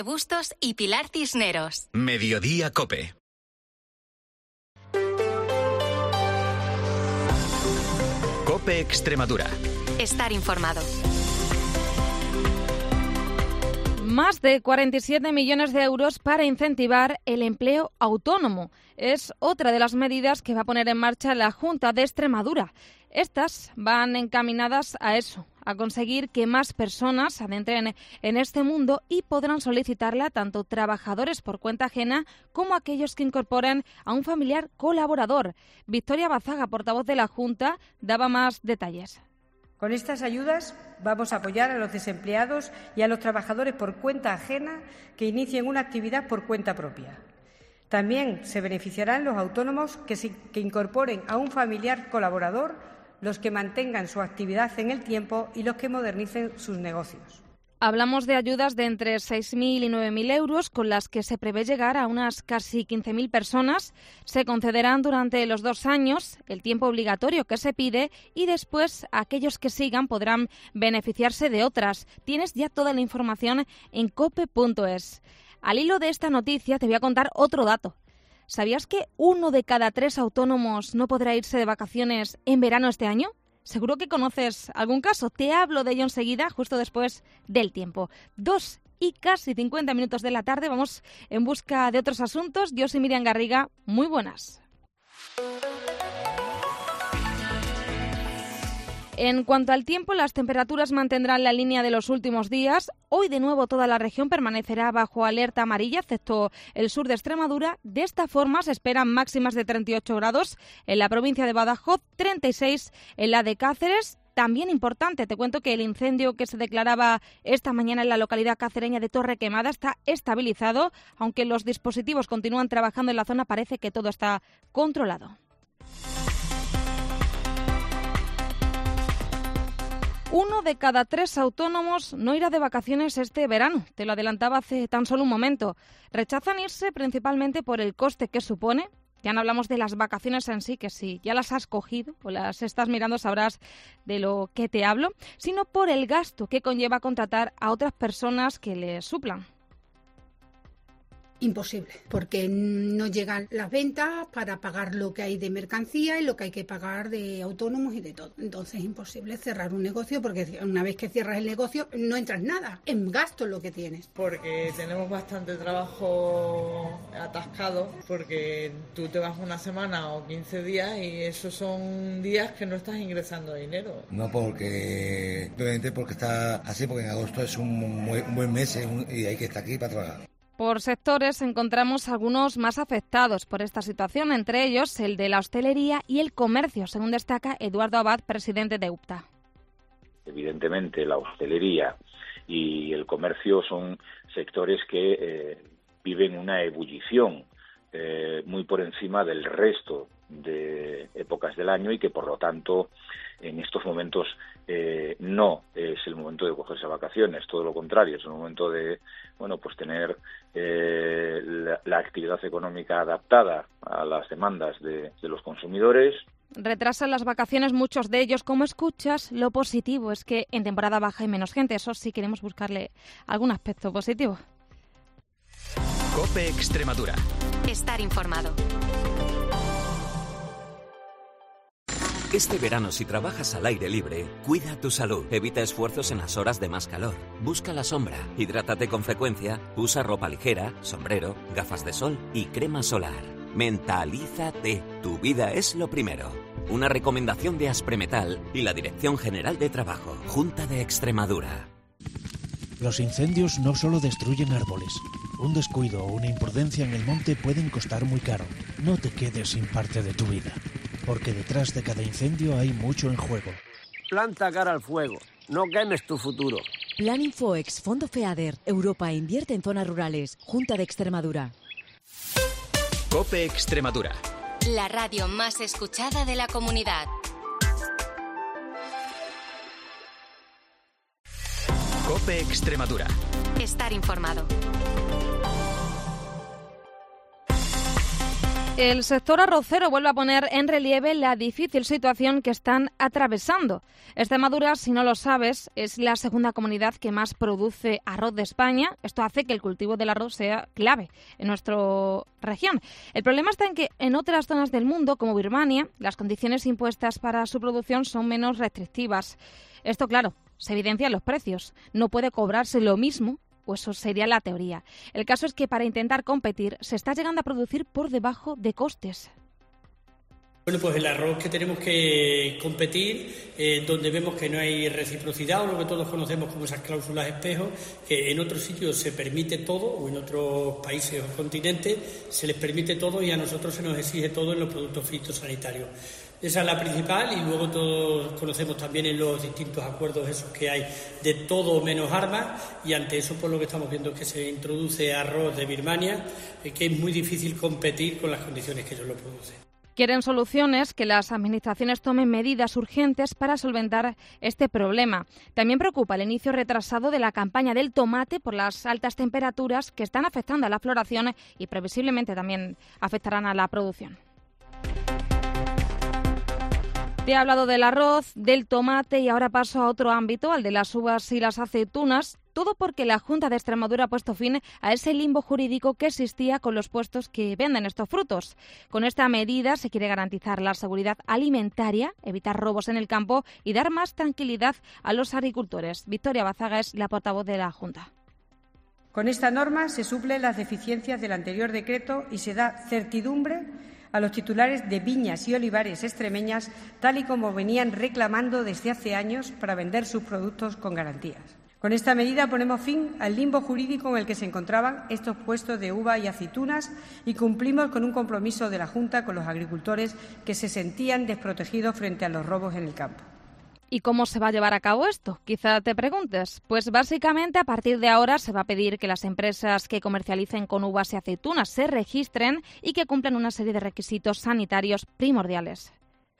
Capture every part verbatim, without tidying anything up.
Bustos y Pilar Cisneros. Mediodía COPE. COPE Extremadura. Estar informado. Más de cuarenta y siete millones de euros para incentivar el empleo autónomo. Es otra de las medidas que va a poner en marcha la Junta de Extremadura. Estas van encaminadas a eso, a conseguir que más personas se adentren en este mundo y podrán solicitarla tanto trabajadores por cuenta ajena como aquellos que incorporen a un familiar colaborador. Victoria Bazaga, portavoz de la Junta, daba más detalles. Con estas ayudas vamos a apoyar a los desempleados y a los trabajadores por cuenta ajena que inicien una actividad por cuenta propia. También se beneficiarán los autónomos que, se, que incorporen a un familiar colaborador, los que mantengan su actividad en el tiempo y los que modernicen sus negocios. Hablamos de ayudas de entre seis mil y nueve mil euros, con las que se prevé llegar a unas casi quince mil personas. Se concederán durante los dos años, el tiempo obligatorio que se pide, y después aquellos que sigan podrán beneficiarse de otras. Tienes ya toda la información en cope punto es. Al hilo de esta noticia te voy a contar otro dato. ¿Sabías que uno de cada tres autónomos no podrá irse de vacaciones en verano este año? Seguro que conoces algún caso. Te hablo de ello enseguida, justo después del tiempo. Dos y casi cincuenta minutos de la tarde. Vamos en busca de otros asuntos. Yo soy Miriam Garriga. Muy buenas. En cuanto al tiempo, las temperaturas mantendrán la línea de los últimos días. Hoy, de nuevo, toda la región permanecerá bajo alerta amarilla, excepto el sur de Extremadura. De esta forma, se esperan máximas de treinta y ocho grados en la provincia de Badajoz, treinta y seis en la de Cáceres. También importante, te cuento que el incendio que se declaraba esta mañana en la localidad cacereña de Torrequemada está estabilizado. Aunque los dispositivos continúan trabajando en la zona, parece que todo está controlado. Uno de cada tres autónomos no irá de vacaciones este verano. Te lo adelantaba hace tan solo un momento. Rechazan irse principalmente por el coste que supone. Ya no hablamos de las vacaciones en sí, que si ya las has cogido o las estás mirando sabrás de lo que te hablo, sino por el gasto que conlleva contratar a otras personas que les suplan. Imposible, porque no llegan las ventas para pagar lo que hay de mercancía y lo que hay que pagar de autónomos y de todo. Entonces es imposible cerrar un negocio, porque una vez que cierras el negocio no entras nada, es gasto lo que tienes. Porque tenemos bastante trabajo atascado, porque tú te vas una semana o quince días y esos son días que no estás ingresando dinero. No porque, simplemente porque está así, porque en agosto es un, muy, un buen mes y hay que estar aquí para trabajar. Por sectores encontramos algunos más afectados por esta situación, entre ellos el de la hostelería y el comercio, según destaca Eduardo Abad, presidente de UPTA. Evidentemente la hostelería y el comercio son sectores que eh, viven una ebullición eh, muy por encima del resto de épocas del año y que por lo tanto en estos momentos eh, no es el momento de cogerse vacaciones, todo lo contrario, es el momento de bueno pues tener eh, la, la actividad económica adaptada a las demandas de, de los consumidores. Retrasan las vacaciones muchos de ellos, como escuchas. Lo positivo es que en temporada baja hay menos gente, eso sí queremos buscarle algún aspecto positivo. COPE Extremadura. Estar informado. Este verano, si trabajas al aire libre, cuida tu salud. Evita esfuerzos en las horas de más calor. Busca la sombra. Hidrátate con frecuencia. Usa ropa ligera, sombrero, gafas de sol y crema solar. Mentalízate. Tu vida es lo primero. Una recomendación de Aspremetal y la Dirección General de Trabajo. Junta de Extremadura. Los incendios no solo destruyen árboles. Un descuido o una imprudencia en el monte pueden costar muy caro. No te quedes sin parte de tu vida, porque detrás de cada incendio hay mucho en juego. Planta cara al fuego, no quemes tu futuro. Plan Infoex, Fondo FEADER, Europa invierte en zonas rurales, Junta de Extremadura. COPE Extremadura. La radio más escuchada de la comunidad. COPE Extremadura. Estar informado. El sector arrocero vuelve a poner en relieve la difícil situación que están atravesando. Extremadura, si no lo sabes, es la segunda comunidad que más produce arroz de España. Esto hace que el cultivo del arroz sea clave en nuestra región. El problema está en que en otras zonas del mundo, como Birmania, las condiciones impuestas para su producción son menos restrictivas. Esto, claro, se evidencia en los precios. No puede cobrarse lo mismo. Pues eso sería la teoría. El caso es que para intentar competir se está llegando a producir por debajo de costes. Bueno, pues el arroz que tenemos que competir, eh, donde vemos que no hay reciprocidad, o lo que todos conocemos como esas cláusulas espejo, que en otros sitios se permite todo, o en otros países o continentes se les permite todo y a nosotros se nos exige todo en los productos fitosanitarios. Esa es la principal, y luego todos conocemos también en los distintos acuerdos esos que hay de todo menos armas, y ante eso pues lo que estamos viendo es que se introduce arroz de Birmania, eh, que es muy difícil competir con las condiciones que ellos lo producen. Quieren soluciones, que las administraciones tomen medidas urgentes para solventar este problema. También preocupa el inicio retrasado de la campaña del tomate por las altas temperaturas que están afectando a la floración y previsiblemente también afectarán a la producción. Te he hablado del arroz, del tomate y ahora paso a otro ámbito, al de las uvas y las aceitunas. Todo porque la Junta de Extremadura ha puesto fin a ese limbo jurídico que existía con los puestos que venden estos frutos. Con esta medida se quiere garantizar la seguridad alimentaria, evitar robos en el campo y dar más tranquilidad a los agricultores. Victoria Bazaga es la portavoz de la Junta. Con esta norma se suplen las deficiencias del anterior decreto y se da certidumbre a los titulares de viñas y olivares extremeñas, tal y como venían reclamando desde hace años para vender sus productos con garantías. Con esta medida ponemos fin al limbo jurídico en el que se encontraban estos puestos de uva y aceitunas y cumplimos con un compromiso de la Junta con los agricultores que se sentían desprotegidos frente a los robos en el campo. ¿Y cómo se va a llevar a cabo esto? Quizá te preguntes. Pues básicamente a partir de ahora se va a pedir que las empresas que comercialicen con uvas y aceitunas se registren y que cumplan una serie de requisitos sanitarios primordiales.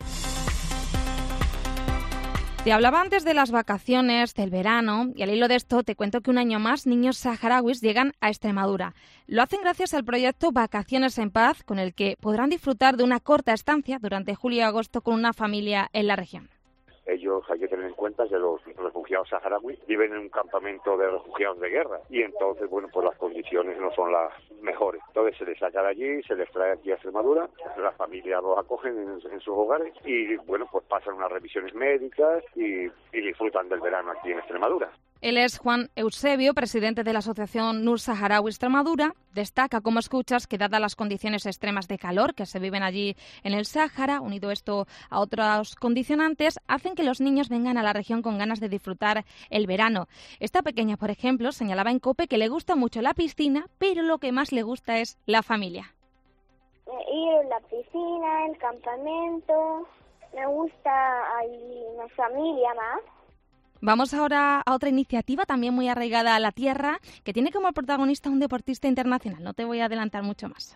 Te hablaba antes de las vacaciones, del verano, y al hilo de esto te cuento que un año más niños saharauis llegan a Extremadura. Lo hacen gracias al proyecto Vacaciones en Paz, con el que podrán disfrutar de una corta estancia durante julio y agosto con una familia en la región. Ellos, hay que tener en cuenta que los refugiados saharauis viven en un campamento de refugiados de guerra y entonces, bueno, pues las condiciones no son las mejores. Entonces se les saca de allí, se les trae aquí a Extremadura, las familias los acogen en, en sus hogares y, bueno, pues pasan unas revisiones médicas y, y disfrutan del verano aquí en Extremadura. Él es Juan Eusebio, presidente de la Asociación Nur Saharaui Extremadura. Destaca, como escuchas, que dadas las condiciones extremas de calor que se viven allí en el Sáhara, unido esto a otros condicionantes, hacen que los niños vengan a la región con ganas de disfrutar el verano. Esta pequeña, por ejemplo, señalaba en COPE que le gusta mucho la piscina, pero lo que más le gusta es la familia. Ir a la piscina, el campamento, me gusta ahí la familia más. Vamos ahora a otra iniciativa también muy arraigada a la tierra, que tiene como protagonista un deportista internacional. No te voy a adelantar mucho más.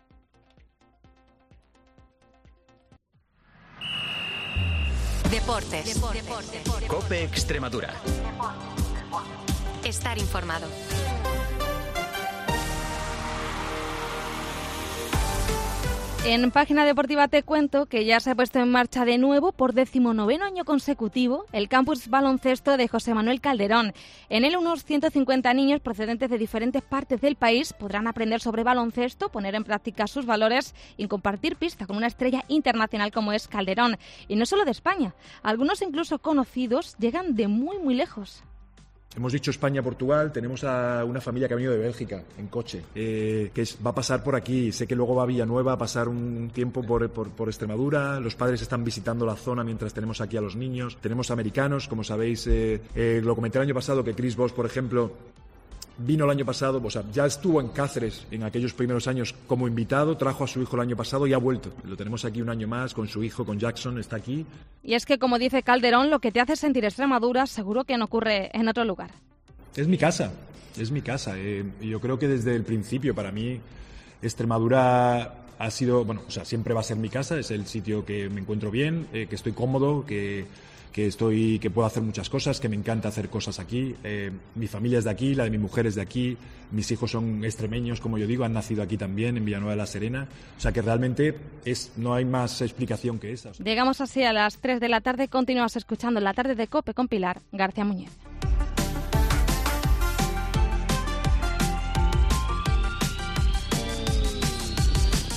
Deportes. Deportes. COPE Extremadura. Estar informado. En Página Deportiva te cuento que ya se ha puesto en marcha de nuevo por decimonoveno año consecutivo el campus baloncesto de José Manuel Calderón. En él unos ciento cincuenta niños procedentes de diferentes partes del país podrán aprender sobre baloncesto, poner en práctica sus valores y compartir pista con una estrella internacional como es Calderón. Y no solo de España, algunos incluso conocidos llegan de muy muy lejos. Hemos dicho España-Portugal, tenemos a una familia que ha venido de Bélgica en coche, eh, que es, va a pasar por aquí. Sé que luego va a Villanueva a pasar un tiempo por, por, por Extremadura. Los padres están visitando la zona mientras tenemos aquí a los niños. Tenemos americanos, como sabéis, eh, eh, lo comenté el año pasado que Chris Voss, por ejemplo, vino el año pasado, o sea, ya estuvo en Cáceres en aquellos primeros años como invitado, trajo a su hijo el año pasado y ha vuelto. Lo tenemos aquí un año más con su hijo, con Jackson, está aquí. Y es que, como dice Calderón, lo que te hace sentir Extremadura seguro que no ocurre en otro lugar. Es mi casa, es mi casa. Eh, yo creo que desde el principio, para mí, Extremadura ha sido, bueno, o sea, siempre va a ser mi casa, es el sitio que me encuentro bien, eh, que estoy cómodo, que... que que estoy, que puedo hacer muchas cosas, que me encanta hacer cosas aquí. Eh, mi familia es de aquí, la de mi mujer es de aquí, mis hijos son extremeños, como yo digo, han nacido aquí también, en Villanueva de la Serena. O sea que realmente es, no hay más explicación que esa. Llegamos así a las tres de la tarde. Continúas escuchando La Tarde de COPE con Pilar García Muñiz.